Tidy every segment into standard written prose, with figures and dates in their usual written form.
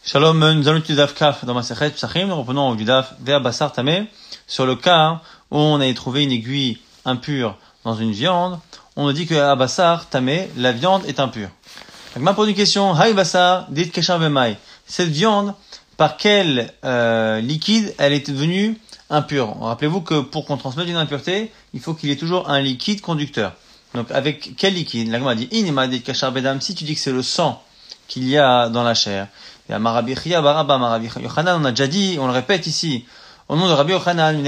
Shalom, nous allons étudier Daf Kaf dans Masechet Psachim. Nous reprenons du Daf Vea Basar Tameh sur le cas où on avait trouvé une aiguille impure dans une viande. On nous dit que à Basar Tameh, la viande est impure. Agma pose une question. Hay Basar dit Keshar Bemai. Cette viande, par quel liquide elle est devenue impure? Rappelez-vous que pour qu'on transmette une impureté, il faut qu'il y ait toujours un liquide conducteur. Donc avec quel liquide? L'agma dit Inema dit Keshar Bedam. Si tu dis que c'est le sang qu'il y a dans la chair. Et à Rabbi Yochanan, on a déjà dit, on le répète ici, au nom de Rabbi Yochanan,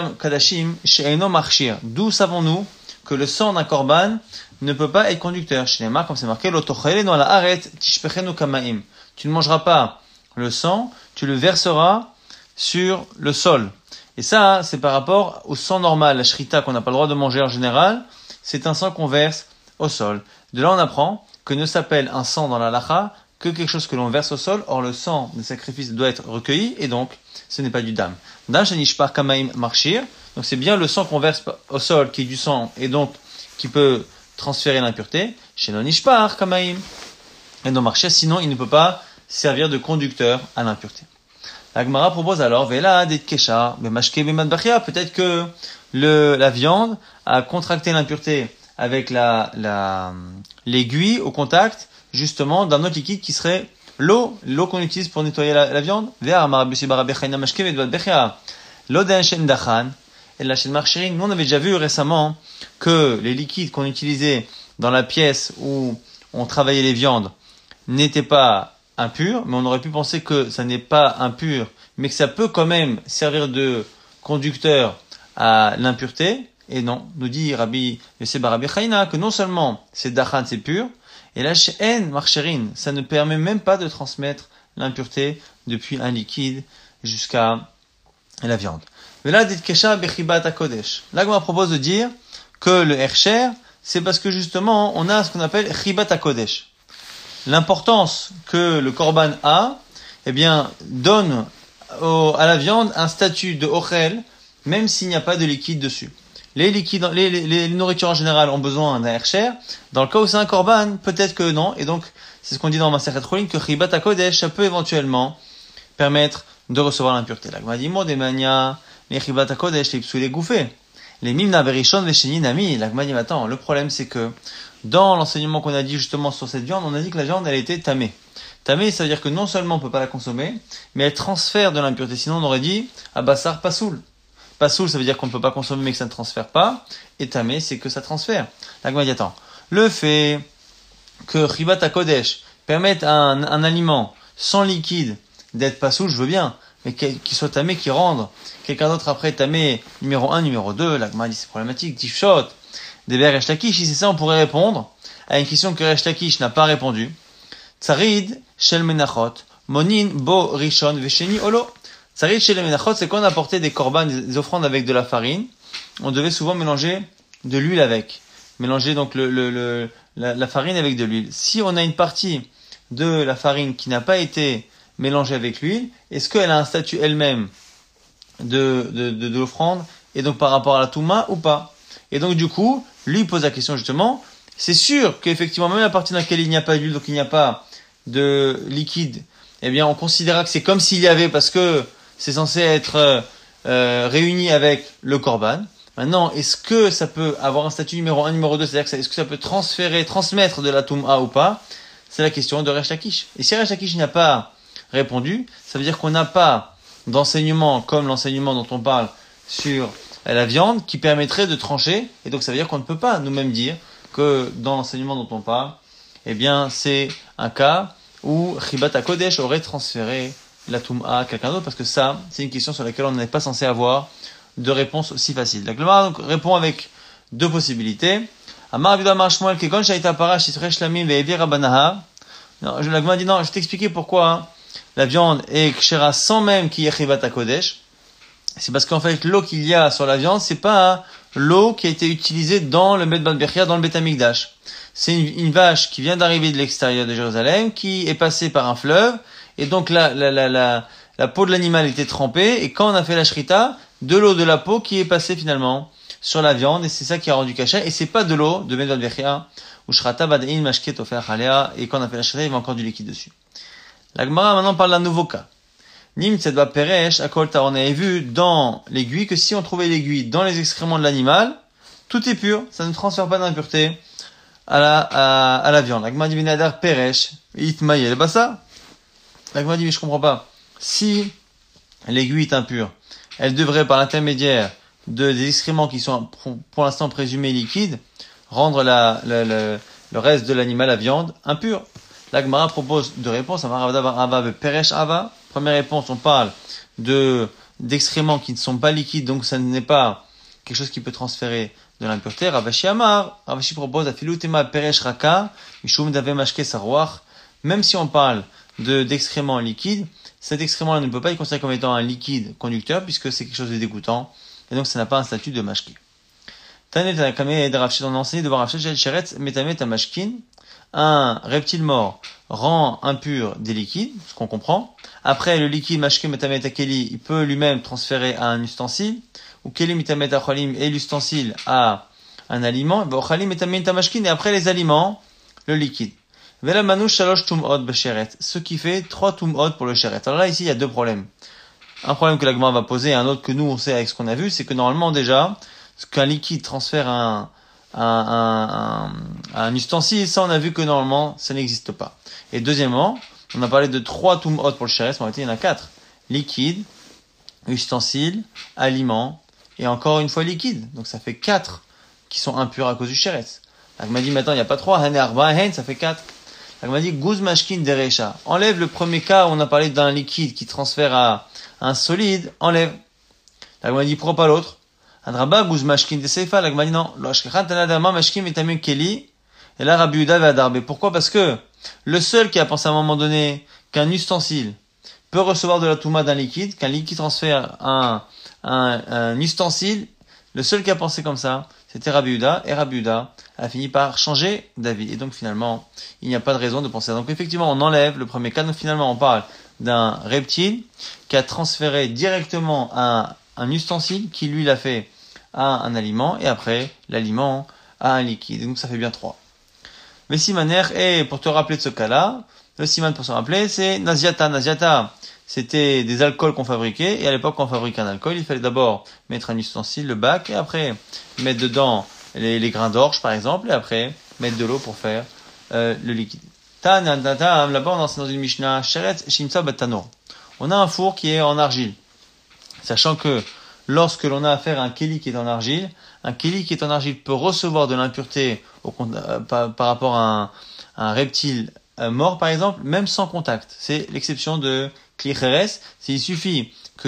d'où savons-nous que le sang d'un korban ne peut pas être conducteur? Chez les marques, comme c'est marqué, dans la haret, tu ne mangeras pas le sang, tu le verseras sur le sol. Et ça, c'est par rapport au sang normal, la shrita qu'on n'a pas le droit de manger en général, c'est un sang qu'on verse au sol. De là, on apprend que ne s'appelle un sang dans la lacha que quelque chose que l'on verse au sol. Or, le sang de sacrifice doit être recueilli, et donc, ce n'est pas du dam. Dam shenishpar kamaim marchir. Donc, c'est bien le sang qu'on verse au sol qui est du sang, et donc, qui peut transférer l'impureté. Shenon nishpar kamaim. Et non marchir, sinon, il ne peut pas servir de conducteur à l'impureté. La Gemara propose alors, vela det kesha, bemashke bemadbachia. Peut-être que la viande a contracté l'impureté avec l'aiguille au contact, justement, d'un autre liquide qui serait l'eau qu'on utilise pour nettoyer la viande. Nous, on avait déjà vu récemment que les liquides qu'on utilisait dans la pièce où on travaillait les viandes n'étaient pas impurs, mais on aurait pu penser que ça n'est pas impur, mais que ça peut quand même servir de conducteur à l'impureté. Et non, nous dit Rabbi Yosef bar Rabbi Chaina que non seulement c'est dachan, c'est pur, et la she'en marcherin, ça ne permet même pas de transmettre l'impureté depuis un liquide jusqu'à la viande. Mais là, dit kesha bechibat hakodesh. Là, on propose de dire que le hercher, c'est parce que justement, on a ce qu'on appelle chibat hakodesh. L'importance que le korban a, eh bien, donne à la viande un statut de ochel, même s'il n'y a pas de liquide dessus. Les liquides, les nourritures en général ont besoin d'un hercher. Dans le cas où c'est un korban, peut-être que non. Et donc, c'est ce qu'on dit dans Masechet Chulin, que chibat hakodesh, ça peut éventuellement permettre de recevoir l'impureté. La Gemara dit, des mania, les chibat hakodesh, les psou, les gouffés. Les mimna berishon, les sheni nami. La Gemara dit, attends, le problème c'est que, dans l'enseignement qu'on a dit justement sur cette viande, on a dit que la viande, elle était tamée. Tamée, ça veut dire que non seulement on peut pas la consommer, mais elle transfère de l'impureté. Sinon, on aurait dit, abassar pasoul. Pasoul, ça veut dire qu'on ne peut pas consommer mais que ça ne transfère pas. Et tamé, c'est que ça transfère. La Gemara dit, attends, le fait que chibat hakodesh permette à un aliment sans liquide d'être pasoul, je veux bien, mais qu'il soit tamé, qui rende quelqu'un d'autre après tamé numéro 1, numéro 2, la Gemara dit, c'est problématique. Tifshot, Deber Resh Lakish, si c'est ça, on pourrait répondre à une question que Resh Lakish n'a pas répondu. Tsarid, Shel Menachot, Monin, Bo, Rishon, Vesheni, Olo. Tsarid chez les menachot, c'est quand on apportait des korban, des offrandes avec de la farine, on devait souvent mélanger de l'huile avec. Mélanger donc la farine avec de l'huile. Si on a une partie de la farine qui n'a pas été mélangée avec l'huile, est-ce qu'elle a un statut elle-même de l'offrande, et donc par rapport à la touma ou pas? Et donc du coup, lui pose la question justement, c'est sûr qu'effectivement, même la partie dans laquelle il n'y a pas d'huile, donc il n'y a pas de liquide, eh bien on considérera que c'est comme s'il y avait, parce que c'est censé être réuni avec le korban. Maintenant, est-ce que ça peut avoir un statut numéro 1, numéro 2, c'est-à-dire que est-ce que ça peut transmettre de la touma ou pas? C'est la question de Resh Lakish. Et si Resh Lakish n'a pas répondu, ça veut dire qu'on n'a pas d'enseignement comme l'enseignement dont on parle sur la viande qui permettrait de trancher. Et donc ça veut dire qu'on ne peut pas nous-mêmes dire que dans l'enseignement dont on parle, eh bien c'est un cas où chibat hakodesh aurait transféré la touma à quelqu'un d'autre, parce que ça, c'est une question sur laquelle on n'est pas censé avoir de réponse aussi facile. La Gemara donc répond avec deux possibilités. Amar Abida Amar Shmuel kegon shaita parash itresh lamim ve'evir abanaha. La Gemara dit non, je vais t'expliquer pourquoi la viande est kshera sans même qu'il y ait chibat hakodesh. C'est parce qu'en fait, l'eau qu'il y a sur la viande, c'est pas l'eau qui a été utilisée dans le Bet Ban Bechia, dans le Bet Amikdash. C'est une vache qui vient d'arriver de l'extérieur de Jérusalem, qui est passée par un fleuve, et donc la peau de l'animal était trempée, et quand on a fait la shrita, de l'eau de la peau qui est passée finalement sur la viande, et c'est ça qui a rendu cachet, et c'est pas de l'eau de Bet Ban Bechia, ou shrata bad'in mashket ofer chalea, et quand on a fait la shrita, il y avait encore du liquide dessus. La Gemara maintenant parle d'un nouveau cas. Nim tzedba peresh akolta. On avait vu dans l'aiguille que si on trouvait l'aiguille dans les excréments de l'animal, tout est pur, ça ne transfère pas d'impureté à la viande. La Gemara dit binadar peresh itmaye le bassa. La Gemara dit mais je comprends pas. Si l'aiguille est impure, elle devrait par l'intermédiaire des excréments qui sont pour l'instant présumés liquides rendre le reste de l'animal, la viande, impur. La Gemara propose deux réponses. Première réponse, on parle d'excréments qui ne sont pas liquides, donc ça n'est pas quelque chose qui peut transférer de l'impureté. Ravashi propose afilutema peresh raka mishum dave mashke saroach. Même si on parle d'excréments liquides, cet excrément-là ne peut pas être considéré comme étant un liquide conducteur puisque c'est quelque chose de dégoûtant et donc ça n'a pas un statut de mashke. Tanet Tanakame de Rav Sheshet, on a enseigné devant Rav Sheshet Sheretz Metamet Amashkin. Un reptile mort rend impur des liquides, ce qu'on comprend. Après, le liquide mashke metamet akeli, il peut lui-même transférer à un ustensile. Ou keli metamet achalim et l'ustensile à un aliment. Achalim metamet amashkin et après les aliments, le liquide. Vela manouch shalosh tum'ot b'sheret. Ce qui fait 3 tum'ot pour le sheret. Alors là, ici, il y a deux problèmes. Un problème que la Gemara va poser et un autre que nous, on sait avec ce qu'on a vu, c'est que normalement, déjà, ce qu'un liquide transfère à un ustensile, ça on a vu que normalement ça n'existe pas. Et deuxièmement, on a parlé de 3 tum'ot pour le sheret, mais en réalité il y en a 4. Liquide, ustensile, aliment, et encore une fois liquide. Donc ça fait 4 qui sont impurs à cause du sheret. La Gemara dit maintenant il n'y a pas 3, hen arba, hen, ça fait 4. La Gemara dit guz mashkin derecha. Enlève le premier cas où on a parlé d'un liquide qui transfère à un solide, enlève. La Gemara dit pourquoi pas l'autre? Adraba guz mashkin de seifa. La Gemara dit non. Lo ashkechan tanadama mashkin metamin keli. Et là Rabbi Yehuda va darbe. Pourquoi? Parce que le seul qui a pensé à un moment donné qu'un ustensile peut recevoir de la touma d'un liquide, qu'un liquide transfère un ustensile, le seul qui a pensé comme ça, c'était Rabbi Yehuda, et Rabbi Yehuda a fini par changer d'avis. Et donc finalement, il n'y a pas de raison de penser ça. Donc effectivement, on enlève le premier cas. Donc finalement, on parle d'un reptile qui a transféré directement un ustensile qui lui l'a fait à un aliment, et après, l'aliment à un liquide. Et donc ça fait bien 3. Mais simaner, et pour te rappeler de ce cas-là, le siman pour se rappeler, c'est naziata. Naziata, c'était des alcools qu'on fabriquait, et à l'époque, quand on fabriquait un alcool, il fallait d'abord mettre un ustensile, le bac, et après, mettre dedans les grains d'orge, par exemple, et après, mettre de l'eau pour faire le liquide. Là-bas, on enseigne dans une Mishnah, Sheretz Shimtsa Batanor. On a un four qui est en argile. Sachant que lorsque l'on a affaire à un keli qui est en argile, un keli qui est en argile peut recevoir de l'impureté par rapport à un reptile mort, par exemple, même sans contact. C'est l'exception de Kli Cheres. Il suffit que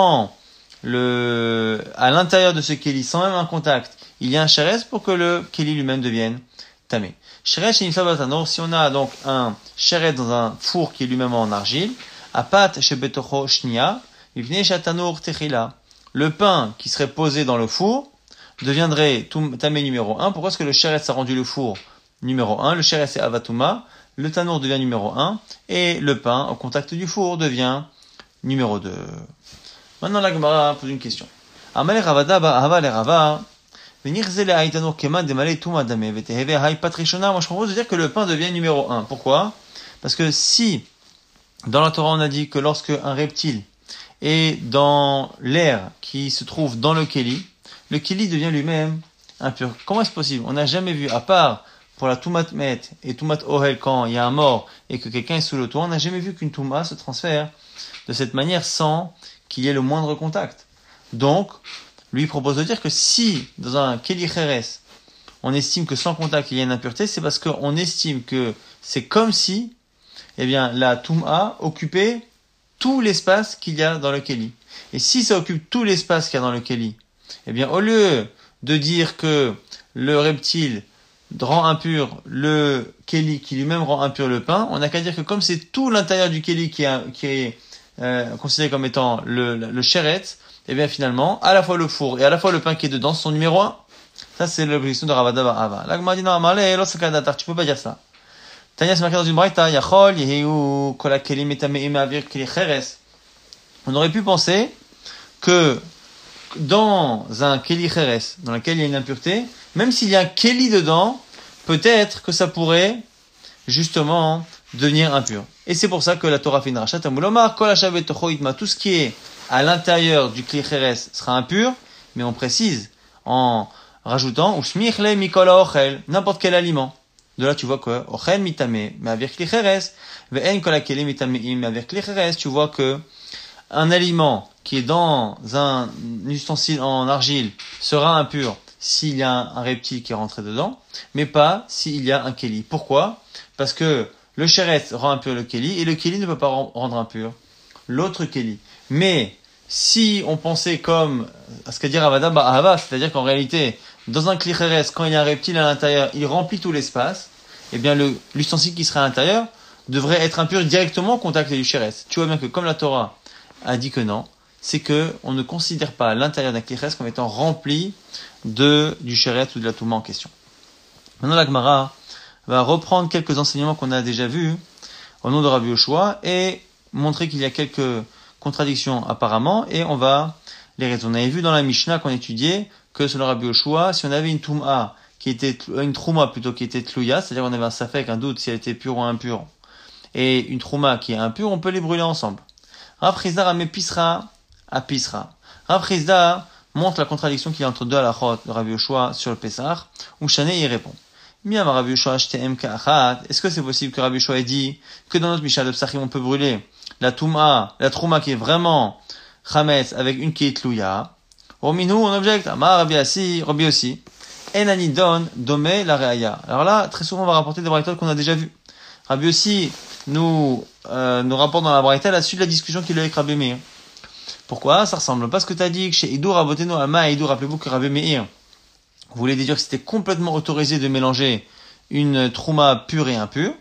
à l'intérieur de ce keli, sans même un contact, il y a un Sheres pour que le keli lui-même devienne tamé. Sheretz Shemisa Batanor, si on a donc un Sheretz dans un four qui est lui-même en argile, Apat Shebetocho Shnia, Vivne Shatanor Techila. Le pain qui serait posé dans le four deviendrait tamé numéro 1. Pourquoi est-ce que le sheretz a rendu le four numéro 1? Le sheretz est avatuma, le tanour devient numéro 1, et le pain au contact du four devient numéro 2. Maintenant la Gemara pose une question. Amale Ravada Ahava le Rava, venir zele aitanur keman demale tuma dame veteheve hay patrishona. Moi je propose de dire que le pain devient numéro 1. Pourquoi? Parce que si dans la Torah on a dit que lorsque un reptile et dans l'air qui se trouve dans le keli devient lui-même impur. Comment est-ce possible? On n'a jamais vu, à part pour la toumat met et toumat ohel, quand il y a un mort et que quelqu'un est sous le toit, on n'a jamais vu qu'une touma se transfère de cette manière sans qu'il y ait le moindre contact. Donc, lui propose de dire que si, dans un keli cheres, on estime que sans contact il y a une impureté, c'est parce qu'on estime que c'est comme si, la touma occupait tout l'espace qu'il y a dans le keli. Et si ça occupe tout l'espace qu'il y a dans le keli, au lieu de dire que le reptile rend impur le keli qui lui-même rend impur le pain, on n'a qu'à dire que comme c'est tout l'intérieur du keli qui est considéré comme étant le sheretz, finalement, à la fois le four et à la fois le pain qui est dedans sont numéro 1. Ça, c'est l'objection de Ravada Ava. Là, dit non, Amalé, tu peux pas dire ça. Tania, c'est marqué dans une braïta, Yachol, Yehu, Kola Kelim et Tameim Avir Keli Cheres. On aurait pu penser que dans un Keli Cheres, dans lequel il y a une impureté, même s'il y a un Keli dedans, peut-être que ça pourrait, justement, devenir impur. Et c'est pour ça que la Torah fait une rachat, Amulomar, Kol Hashavet Tocho Itma, tout ce qui est à l'intérieur du Kli Cheres sera impur, mais on précise en rajoutant, Ushmichle Mikola Ochel, n'importe quel aliment. De là, tu vois que, Ochel Mitame, mais avec Kli Cheres, Ve'en Kol Hakele Mitameim, mais avec Kli Cheres, tu vois que un aliment qui est dans un ustensile en argile sera impur s'il y a un reptile qui est rentré dedans, mais pas s'il y a un keli. Pourquoi? Parce que le chéret rend impur le keli, et le keli ne peut pas rendre impur l'autre keli. Mais si on pensait comme à ce qu'a dit Ravada Ba'ahava, c'est-à-dire qu'en réalité, dans un kli chéret, quand il y a un reptile à l'intérieur, il remplit tout l'espace, eh bien l'ustensile qui sera à l'intérieur devrait être impur directement au contact du chéret. Tu vois bien que comme la Torah a dit que non, c'est que on ne considère pas l'intérieur d'un kli chéret comme étant rempli du chéret ou de la touma en question. Maintenant, la Gemara va reprendre quelques enseignements qu'on a déjà vus au nom de Rabbi Yoshua et montrer qu'il y a quelques contradictions apparemment, et on va les raisonner. On avait vu dans la Mishnah qu'on étudiait que selon Rabbi Yoshua, si on avait une touma qui était tlouya, c'est-à-dire qu'on avait un safek, un doute si elle était pure ou impure, et une trouma qui est impure, on peut les brûler ensemble. Rav Chizda ramé pisra à pisra. Rav Chizda montre la contradiction qu'il y a entre deux halachot de Rabbi Yoshua sur le Pessah, où Shané y répond. Miam Rabbi Yoshua shtem ka'achat. Est-ce que c'est possible que Rabbi Yoshua ait dit que dans notre Mishnah de Psachim on peut brûler la trouma qui est vraiment chametz avec une qui est tlouya? Ominu, on objecte. Amar Rabbi aussi. Enani don domé la reaya. Alors là, très souvent on va rapporter des braïtot qu'on a déjà vus. Rabbi aussi nous rapporte dans la braïta la suite de la discussion qu'il a avec Rabbi Meir. Pourquoi? Ça ressemble pas à ce que tu as dit que chez Idour Raboteno Ama et Idour, rappelez-vous que Rabbi Meir voulait déduire que c'était complètement autorisé de mélanger une trouma pure et impure.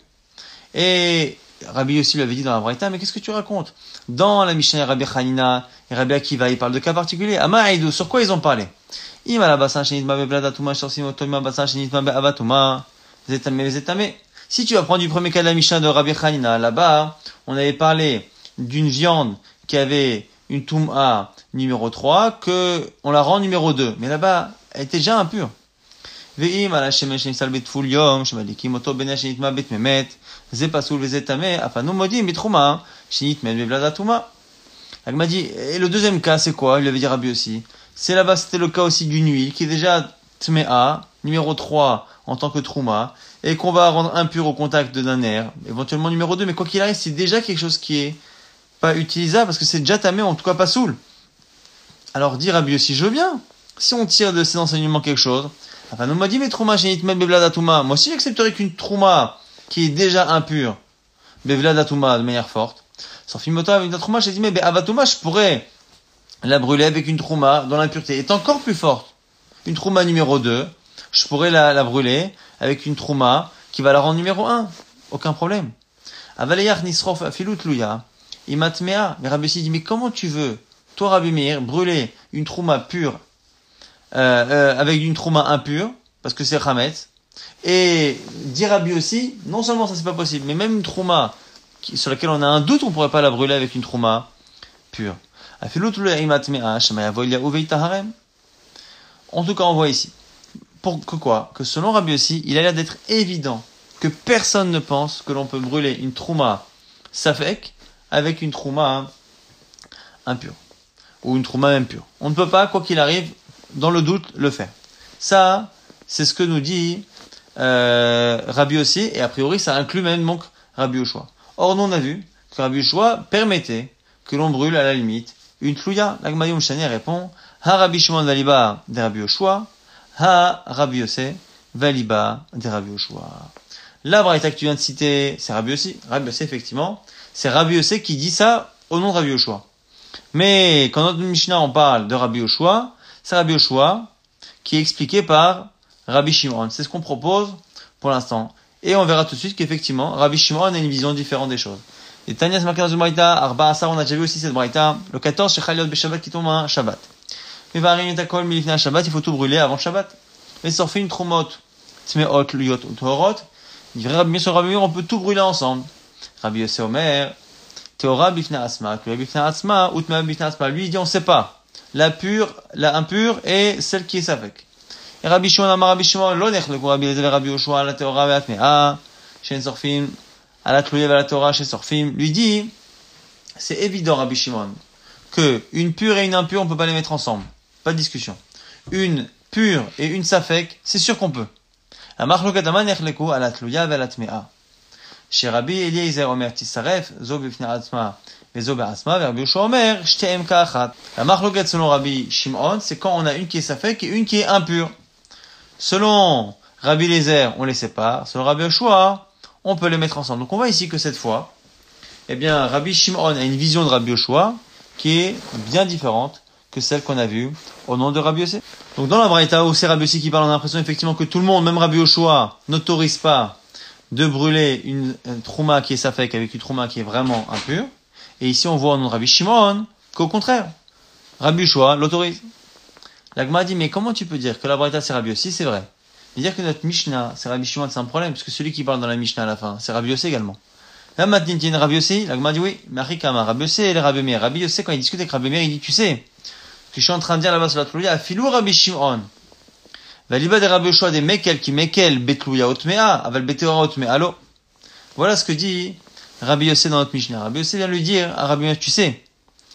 Et Rabbi aussi lui avait dit dans la Braïta, mais qu'est-ce que tu racontes? Dans la Mishnah, Rabbi Hanina et Rabbi Akiva, ils parlent de cas particuliers. Ama et Idour, sur quoi ils ont parlé? Ima la bassin shenitma beblada touma shorsim otoima bassin shenitma beavatuma zetame. Si tu vas prendre du premier cas de la Mishnah de Rabbi Hanina, là-bas, on avait parlé d'une viande qui avait une touma numéro 3, que on la rend numéro 2. Mais là-bas, elle était déjà impure. Ve'im ala shemesh nisal betful yom, shemalikim oto bena shenitma bet memet, ze pasul ve zetame, afanu modim betrouma, shenitmen beblada touma. Elle m'a dit, et le deuxième cas, c'est quoi? Il avait dit Rabbi aussi. C'est là-bas, c'était le cas aussi d'une huile, qui est déjà tmea, numéro 3, en tant que trouma, et qu'on va rendre impure au contact d'un nerf, éventuellement numéro 2, mais quoi qu'il arrive, c'est déjà quelque chose qui est pas utilisable, parce que c'est déjà tamé, en tout cas pas soul. Alors, dit Rabbi aussi, je veux bien. Si on tire de ces enseignements quelque chose, enfin, nous m'a dit, mais trouma, shenitmen beblada touma. Moi aussi, j'accepterais qu'une trouma, qui est déjà impure, beblada touma, de manière forte, sans filmoto avec une trouma, j'ai dit, mais avatuma, je pourrais la brûler avec une trouma dont l'impureté est encore plus forte. Une trouma numéro 2, je pourrais la brûler avec une trouma qui va la rendre numéro 1. Aucun problème. Avaleyach nisrof afilut luya, imatmea. Mais Rabbi dit, mais comment tu veux, toi Rabbi Meir, brûler une trouma pure, avec une trouma impure, parce que c'est chametz, et dire Rabbi aussi, non seulement ça c'est pas possible, mais même une trouma sur laquelle on a un doute, on pourrait pas la brûler avec une trouma pure. En tout cas, on voit ici. Pour que quoi? Que selon Rabbi aussi, il a l'air d'être évident que personne ne pense que l'on peut brûler une trouma safek avec une trouma impure. Ou une trouma même pure. On ne peut pas, quoi qu'il arrive, dans le doute, le faire. Ça, c'est ce que nous dit Rabbi aussi, et a priori, ça inclut même donc Rabbi Yoshua. Or, nous on a vu que Rabbi Yoshua permettait que l'on brûle à la limite une tlouya. L'Agmayum Shani répond, Ha Rabbi Shimon valiba de Rabbi Yoshua, Ha Rabbi Yosef valiba de Rabbi Yoshua. La braïta que tu viens de citer, c'est Rabbi Yosef. Rabbi Yosef, effectivement, c'est Rabbi Yosef qui dit ça au nom de Rabbi Yoshua. Mais quand notre Mishnah on parle de Rabbi Yoshua, c'est Rabbi Yoshua qui est expliqué par Rabbi Shimon. C'est ce qu'on propose pour l'instant. Et on verra tout de suite qu'effectivement, Rabbi Shimon a une vision différente des choses. Et Tanya c'est marqué dans une braïta, Arba Asar, on a déjà vu aussi cette braïta, le 14, chez Chaliot Beshabbat qui tombe un Shabbat. Mais varim et takol milifna Shabbat, il faut tout brûler avant Shabbat. Mais ça fait une tromot, tmeot, luyot, utorot. Il dirait, bien sûr, Rabbi Meir, on peut tout brûler ensemble. Rabbi Yosef Omer, Teora bifna asma, Teora bifna asma, utma bifna asma. Lui, il dit, on sait pas. La pure, la impure et celle qui est safek. Et Rabbi Shimon, Amar Rabbi Shimon, l'onech, le Rabbi Eliezer, Rabbi Yoshua, la Teora be'atmea, Shen Sorfin, à la Tlouya et à la Torah chez Sorfim, lui dit, c'est évident, Rabbi Shimon, que une pure et une impure, on peut pas les mettre ensemble. Pas de discussion. Une pure et une safek, c'est sûr qu'on peut. La marlokat aman echleku à la Tlouya et à la Tmea. Chez Rabbi Eliezer Omer Tisaref, Zo bifnei atzma, Vezo be'asma, Rabbi Yoshua Omer, Shteem ka'achat. La marlokat selon Rabbi Shimon, c'est quand on a une qui est safek et une qui est impure. Selon Rabbi Eliezer, on les sépare. Selon Rabbi Yoshua, on peut les mettre ensemble. Donc on voit ici que cette fois, eh bien, Rabbi Shimon a une vision de Rabbi Yoshua qui est bien différente que celle qu'on a vue au nom de Rabbi Yossé. Donc dans la Braïta où c'est Rabbi Yossé qui parle, on a l'impression effectivement que tout le monde, même Rabbi Yoshua, n'autorise pas de brûler une trouma qui est safek avec une trouma qui est vraiment impure. Et ici on voit au nom de Rabbi Shimon qu'au contraire, Rabbi Yoshua l'autorise. La Gemara dit, mais comment tu peux dire que la Braïta c'est Rabbi Yossé? C'est vrai. Mais dire que notre Mishnah c'est Rabbi Shimon, c'est un problème, parce que celui qui parle dans la Mishnah à la fin, c'est Rabbi Yossé également. Là, maintenant, il y a Rabbi Yossé, la Gemara dit oui, mais Arikama, Rabbi Yossé et les Rabbi Meir. Rabbi Yossé, quand il discute avec Rabbi Meir, il dit, tu sais, que je suis en train de dire là-bas sur la Tlouya, Afilou Rabbi Shimon. Valiba de Rabbi Yoshua des Mekel qui Mekel Betlouya Otmea, Aval Beteora Otmea. Allo. Voilà ce que dit Rabbi Yossé dans notre Mishnah. Rabbi Yossé vient lui dire à Rabbi Meir, tu sais,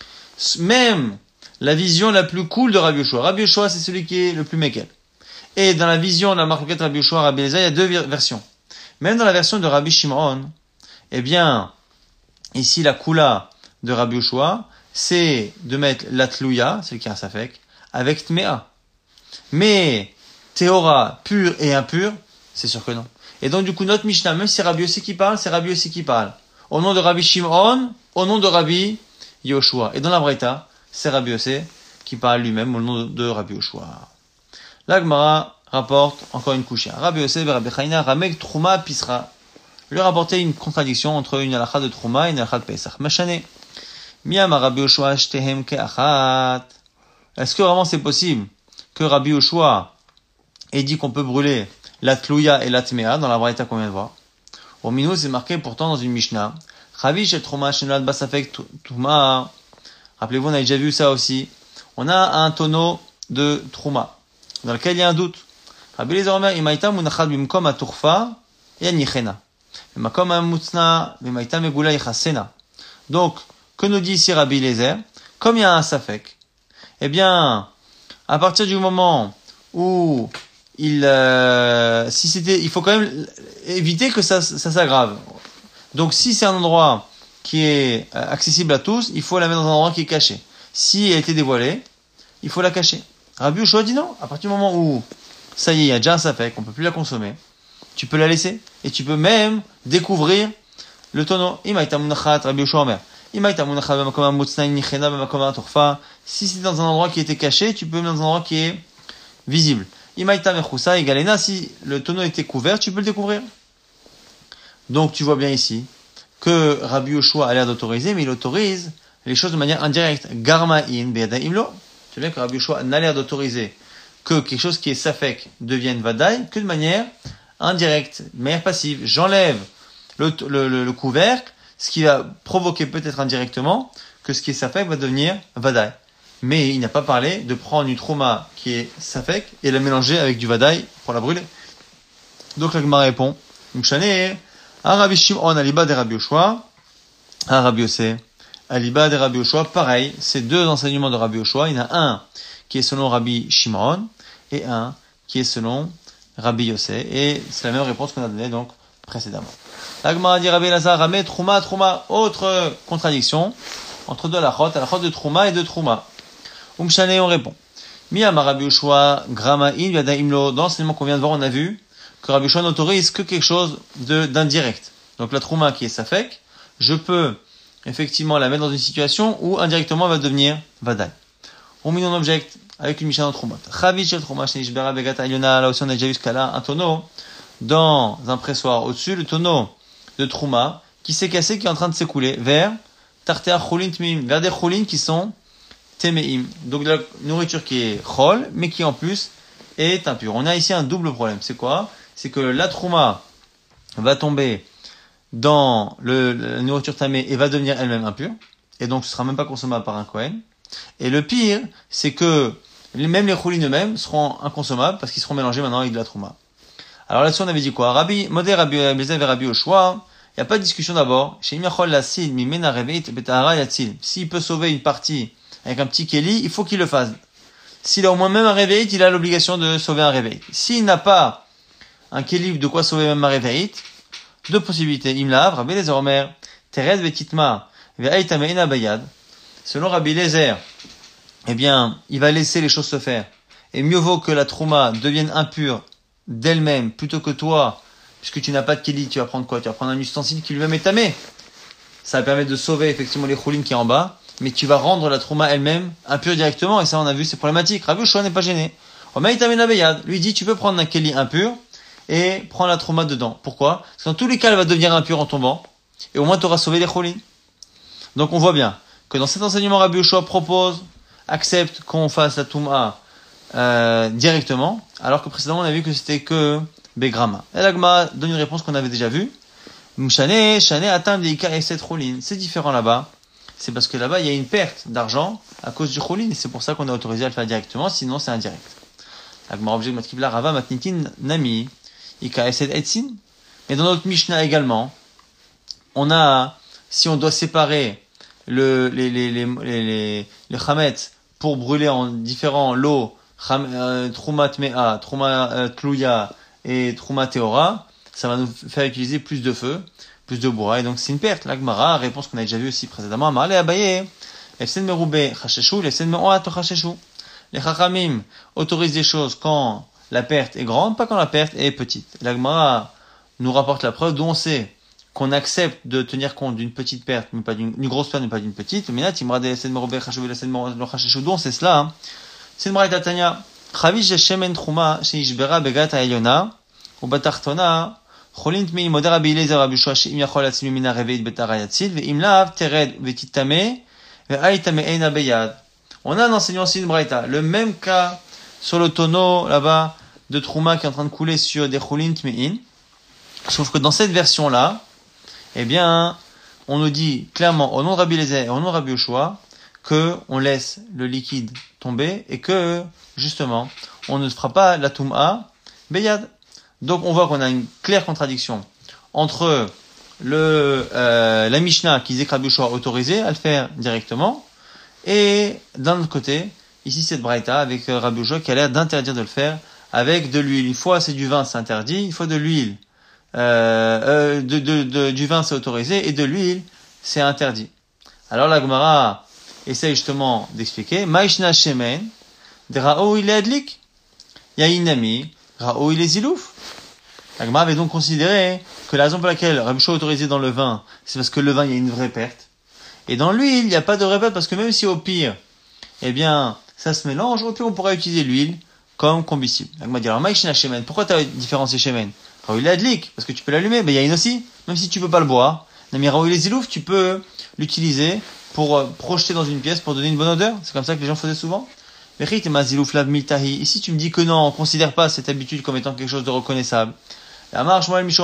même la vision la plus cool de Rabbi Yoshua. Rabbi Yoshua, c'est celui qui est le plus Mekel. Et dans la vision de la marquette Rabbi Yoshua, Rabbi Eliezer, il y a deux versions. Même dans la version de Rabbi Shimon, eh bien, ici, la Kula de Rabbi Yoshua, c'est de mettre la Tlouya, c'est le qui a un safek, avec Tmea. Mais, Théora, pur et impur, c'est sûr que non. Et donc, du coup, notre Mishnah, même si c'est Rabbi Yossé qui parle, c'est Rabbi Yossé qui parle. Au nom de Rabbi Shimon, au nom de Rabbi Yoshua. Et dans la Braïta, c'est Rabbi Yossé qui parle lui-même au nom de Rabbi Yoshua. La Gemara rapporte encore une couche. Rabbi Yossé et Rabbi Chaina, Ramek Trouma Pisra. Lui rapportait une contradiction entre une halakha de Trouma et une halakha de Pesach. Machane. Miyam Rabbi Yoshua Shtehem Ke'achat. Est-ce que vraiment c'est possible que Rabbi Yoshua ait dit qu'on peut brûler la Tlouya et la Tmea dans la Braïta qu'on vient de voir? Au Minou, c'est marqué pourtant dans une Mishnah. Chavish et Trouma Shenad Basafek Touma. Rappelez-vous, on a déjà vu ça aussi. On a un tonneau de Trouma dans lequel il y a un doute. Rabbi Eliezer Omer, Imaïta Munachad Bimkom Aturfa et Anichena. Donc, que nous dit ici Rabbi Eliezer? Comme il y a un safek, eh bien, à partir du moment où il faut quand même éviter que ça s'aggrave. Donc, si c'est un endroit qui est accessible à tous, il faut la mettre dans un endroit qui est caché. Si elle a été dévoilée, il faut la cacher. Rabbi Yoshua dit non. À partir du moment où, ça y est, il y a déjà un safek, on peut plus la consommer, tu peux la laisser. Et tu peux même découvrir le tonneau. Si c'est dans un endroit qui était caché, tu peux mettre dans un endroit qui est visible. Si le tonneau était couvert, tu peux le découvrir. Donc tu vois bien ici que Rabbi Yoshua a l'air d'autoriser, mais il autorise les choses de manière indirecte. Garma'in be'yada'im. Tu vois bien que Rabbi Yoshua n'a l'air d'autoriser que quelque chose qui est safek devienne vadaï que de manière indirecte, de manière passive. J'enlève le couvercle, ce qui va provoquer peut-être indirectement que ce qui est safek va devenir vadaï. Mais il n'a pas parlé de prendre une trouma qui est safek et la mélanger avec du vadaï pour la brûler. Donc la Gemara répond, Mshane, Rabbi Shimon aliba de Rabbi Yoshua, Rabbi Yossé, aliba de Rabbi Yoshua, pareil, c'est deux enseignements de Rabbi Yoshua. Il y en a un qui est selon Rabbi Shimon et un qui est selon Rabbi Yossé, et c'est la même réponse qu'on a donnée donc précédemment. La Gemara dit Rabbi Elazar, Ramé, Trouma, autre contradiction entre deux halachot de Trouma et de Trouma. Umshane, on répond. Miyama Rabbi Yoshua, Gramain, Yada Imlo, dans l'enseignement qu'on vient de voir, on a vu que Rabbi Yoshua n'autorise que quelque chose d'indirect. Donc la Trouma qui est safek, je peux effectivement la mettre dans une situation où indirectement elle va devenir Vadaï. On met en objecte avec une Mishnah dans Troumot. Chavish el Trouma shenishbera begata ilyona, là aussi on a déjà vu ce cas-là, un tonneau dans un pressoir au-dessus, le tonneau de Trouma qui s'est cassé, qui est en train de s'écouler vers Tartea Choulin Tmeim, vers des Choulin qui sont Temeim. Donc de la nourriture qui est Chol, mais qui en plus est impure. On a ici un double problème. C'est quoi? C'est que la Trouma va tomber dans la nourriture tamée et va devenir elle-même impure. Et donc ce sera même pas consommable par un Kohen. Et le pire, c'est que même les choulines eux-mêmes seront inconsommables parce qu'ils seront mélangés maintenant avec de la trouma. Alors là-dessus, on avait dit quoi? Modé Rabbi Eliezer et Rabbi Yoshua, n'y a pas de discussion d'abord. S'il peut sauver une partie avec un petit keli, il faut qu'il le fasse. S'il a au moins même un réveil, il a l'obligation de sauver un réveil. S'il n'a pas un keli de quoi sauver même un réveil, deux possibilités. Imlav, Rabbi Lezer Omer, Tered Vetitma, Ve'aita Me'ena Bayad. Selon Rabbi Lezer, eh bien, il va laisser les choses se faire. Et mieux vaut que la trouma devienne impure d'elle-même plutôt que toi, puisque tu n'as pas de keli, tu vas prendre quoi? Tu vas prendre un ustensile qui lui-même est tamé. Ça va permettre de sauver effectivement les choulines qui est en bas, mais tu vas rendre la trouma elle-même impure directement, et ça on a vu c'est problématique. Rabbi Yoshua n'est pas gêné. Omeita Me'ena Bayad, lui dit tu peux prendre un keli impur et prendre la trouma dedans. Pourquoi? Parce que dans tous les cas elle va devenir impure en tombant, et au moins tu auras sauvé les choulines. Donc on voit bien que dans cet enseignement Rabbi Yoshua accepte qu'on fasse la touma directement, alors que précédemment on a vu que c'était que Begrama. Et l'Agma donne une réponse qu'on avait déjà vue. C'est différent là-bas. C'est parce que là-bas il y a une perte d'argent à cause du choulin, et c'est pour ça qu'on est autorisé à le faire directement, sinon c'est indirect. L'Agma objecte matkibla rava matnitin nami ika eset etsin. Mais dans notre Mishnah également, on a, si on doit séparer les chametz pour brûler en différents lots, Trouma Tmea, Trouma Tluya et Trouma Teora, ça va nous faire utiliser plus de feu, plus de bois, et donc c'est une perte. L'Agmara, réponse qu'on a déjà vue aussi précédemment, Amarle Abaye, Efsen Merube Chacheshu, Efsen Meoat Chacheshu. Les Chachamim autorisent des choses quand la perte est grande, pas quand la perte est petite. L'Agmara nous rapporte la preuve d'où on sait qu'on accepte de tenir compte d'une petite perte, mais pas d'une grosse perte, mais pas d'une petite. Mais là, Timrade Efsen Merube Chacheshu, Efsen Meoat Chacheshu, d'où on sait cela, hein. C'est une braïta Tanya. Chavish shemen truma sheishbera begat ha'elyona ubatachtona cholin tmei moder Rabbi Eliezer Rabbi Yoshua she'im yachol yatzil mina reveit betara yatzil ve'im lav tered vetitame ve'aita me'ena beyad. On a un enseignant aussi une braïta. Le même cas sur le tonneau là-bas de truma qui est en train de couler sur des cholin tmein. Sauf que dans cette version-là, eh bien, on nous dit clairement au nom de Rabbi Eliezer et au nom de Rabbi Yoshua que on laisse le liquide tomber et que, justement, on ne fera pas la toum'a beyad. Donc, on voit qu'on a une claire contradiction entre la Mishnah qui disait que Rabbi Yoshua autorisé à le faire directement et, d'un autre côté, ici, cette braïta avec Rabbi Yoshua qui a l'air d'interdire de le faire avec de l'huile. Une fois c'est du vin, c'est interdit. Une fois de l'huile, du vin, c'est autorisé et de l'huile, c'est interdit. Alors, la Gemara essaye justement d'expliquer. Maïshna shemen, de ra'o il est adlik. Yainami, ra'o il est zilouf. La Gemara avait donc considéré que la raison pour laquelle Rabbi Yoshua autorisé dans le vin, c'est parce que le vin, il y a une vraie perte. Et dans l'huile, il n'y a pas de vraie perte parce que même si au pire, eh bien, ça se mélange, au pire, on pourrait utiliser l'huile comme combustible. La Gemara dit, alors Maïshna shemen, pourquoi tu as différencié shemen? Ra'o il est adlik, parce que tu peux l'allumer, mais yain aussi, même si tu peux pas le boire. Mais ra'o il est zilouf, tu peux l'utiliser pour projeter dans une pièce pour donner une bonne odeur. C'est comme ça que les gens faisaient souvent. Ici, tu me dis que non, on considère pas cette habitude comme étant quelque chose de reconnaissable. Pourtant,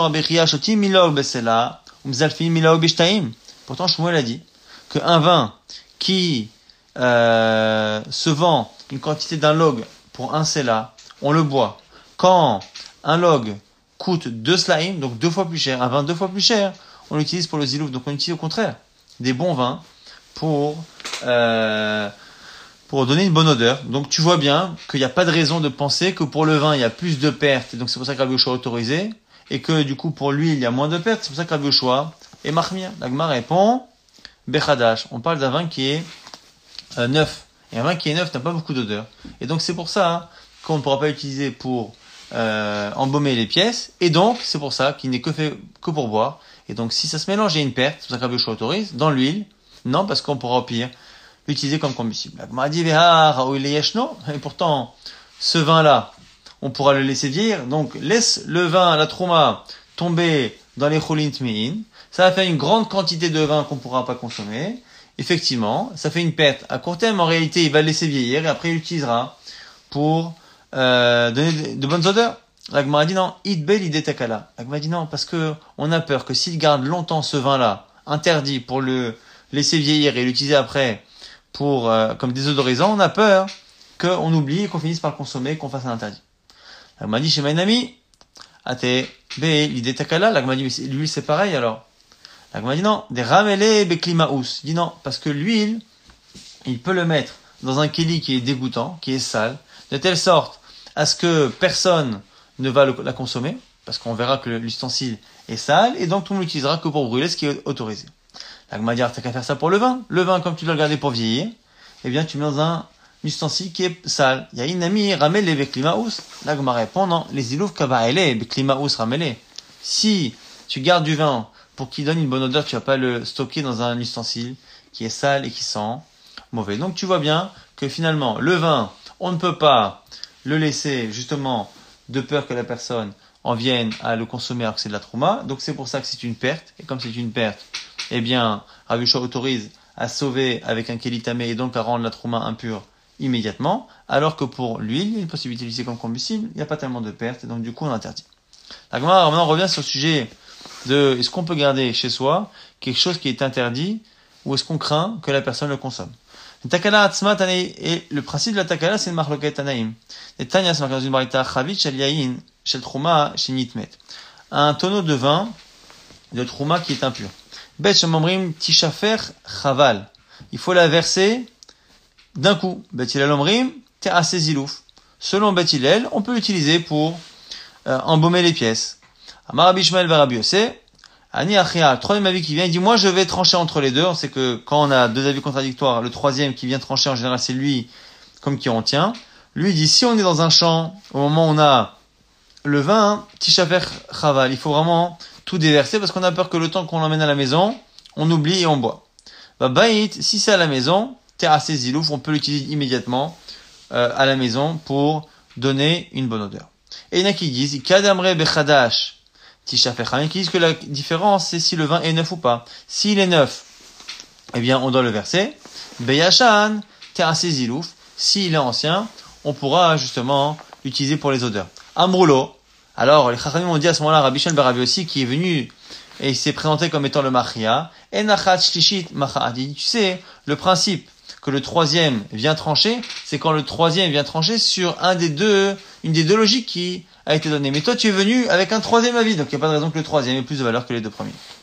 Shmuel a dit qu'un vin qui se vend une quantité d'un log pour un sela, on le boit. Quand un log coûte 2 slaim, donc 2 fois plus cher, un vin 2 fois plus cher, on l'utilise pour le zilouf. Donc on utilise au contraire des bons vins pour donner une bonne odeur. Donc tu vois bien qu'il n'y a pas de raison de penser que pour le vin il y a plus de pertes, et donc c'est pour ça que Rabbi Yoshua a autorisé, et que du coup pour l'huile il y a moins de pertes, c'est pour ça que Rabbi Yoshua est mahmir. La Gemara répond Bechadash, on parle d'un vin qui est neuf, et un vin qui est neuf n'a pas beaucoup d'odeur, et donc c'est pour ça qu'on ne pourra pas l'utiliser pour embaumer les pièces, et donc c'est pour ça qu'il n'est que fait que pour boire. Et donc, si ça se mélange, il y a une perte. C'est pour ça que Rabbi Yoshua autorise. Dans l'huile, non, parce qu'on pourra au pire l'utiliser comme combustible. Et pourtant, ce vin-là, on pourra le laisser vieillir. Donc, laisse le vin, la trouma, tomber dans les cholin tmein. Ça va faire une grande quantité de vin qu'on pourra pas consommer. Effectivement, ça fait une perte à court terme. En réalité, il va le laisser vieillir et après, il l'utilisera pour donner de bonnes odeurs. La Gemara dit non, idbel idetakala. La Gemara dit non, parce que on a peur que s'il garde longtemps ce vin-là, interdit pour le laisser vieillir et l'utiliser après pour comme désodorisant, on a peur qu'on oublie et qu'on finisse par le consommer, qu'on fasse un interdit. La Gemara dit chez Mainami, ate be idetakala. La Gemara dit mais l'huile c'est pareil alors. La Gemara dit non, des ramele beklimaous. Il dit non, parce que l'huile, il peut le mettre dans un keli qui est dégoûtant, qui est sale, de telle sorte à ce que personne ne va la consommer, parce qu'on verra que l'ustensile est sale, et donc tout le monde l'utilisera que pour brûler, ce qui est autorisé. La Gemara dit, t'as qu'à faire ça pour le vin. Le vin, comme tu dois le garder pour vieillir, eh bien tu mets dans un ustensile qui est sale. Il y a une amie, ramele beklimaous. La Gemara répond, non, les ilouf kavaele beklimaous ramele. Si tu gardes du vin pour qu'il donne une bonne odeur, tu vas pas le stocker dans un ustensile qui est sale et qui sent mauvais. Donc tu vois bien que finalement, le vin, on ne peut pas le laisser justement de peur que la personne en vienne à le consommer alors que c'est de la trouma. Donc c'est pour ça que c'est une perte. Et comme c'est une perte, eh bien, Rabbi Yoshua autorise à sauver avec un kélitamé et donc à rendre la trouma impure immédiatement. Alors que pour l'huile, il y a une possibilité d'utiliser comme combustible, il n'y a pas tellement de pertes et donc du coup on interdit. La Gemara maintenant revient sur le sujet de est-ce qu'on peut garder chez soi quelque chose qui est interdit ou est-ce qu'on craint que la personne le consomme. Et le principe de la takala, c'est le marloket tanaim. Et Tanya, c'est marqué dans une barita, chavit shel yayin, shel trouma, shel nitmet. Un tonneau de vin, de trouma qui est impur. Bet shemomrim tishafer chaval. Il faut la verser d'un coup. Bet hilel omrim, te'ase zilouf. Selon Bet Hillel, on peut l'utiliser pour embaumer les pièces. Amar Rabbi Ishmael vers Rabbi Yossé, Ani Achia, troisième avis qui vient, il dit, moi je vais trancher entre les deux. On sait que quand on a deux avis contradictoires, le troisième qui vient trancher, en général, c'est lui, comme qui on tient. Lui il dit, si on est dans un champ, au moment où on a le vin, tishafer chaval, il faut vraiment tout déverser parce qu'on a peur que le temps qu'on l'emmène à la maison, on oublie et on boit. Bah, baït, si c'est à la maison, terrassé zilouf, on peut l'utiliser immédiatement, à la maison pour donner une bonne odeur. Et il y en a qui disent, kadamre bechadash, tishafer chaval, qui disent que la différence, c'est si le vin est neuf ou pas. S'il est neuf, eh bien, on doit le verser. Beyashan, terrassé zilouf, s'il est ancien, on pourra justement l'utiliser pour les odeurs. Amroulo. Alors, les Chachamim ont dit à ce moment-là, Rabbi Shel Barabi aussi, qui est venu et il s'est présenté comme étant le Machia, Enachat Shlishit Macha. Tu sais, le principe que le troisième vient trancher, c'est quand le troisième vient trancher sur une des deux logiques qui a été donnée. Mais toi, tu es venu avec un troisième avis, donc il n'y a pas de raison que le troisième ait plus de valeur que les deux premiers.